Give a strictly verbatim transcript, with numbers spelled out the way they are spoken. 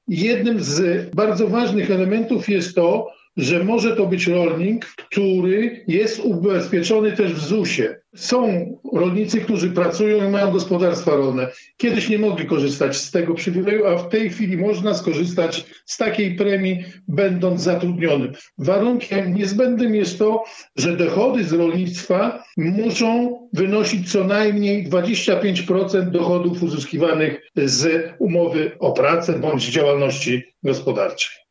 Jednym z bardzo ważnych elementów jest to, że może to być rolnik, który jest ubezpieczony też w zusie. Są rolnicy, którzy pracują i mają gospodarstwa rolne. Kiedyś nie mogli korzystać z tego przywileju, a w tej chwili można skorzystać z takiej premii, będąc zatrudnionym. Warunkiem niezbędnym jest to, że dochody z rolnictwa muszą wynosić co najmniej dwadzieścia pięć procent dochodów uzyskiwanych z umowy o pracę bądź działalności gospodarczej.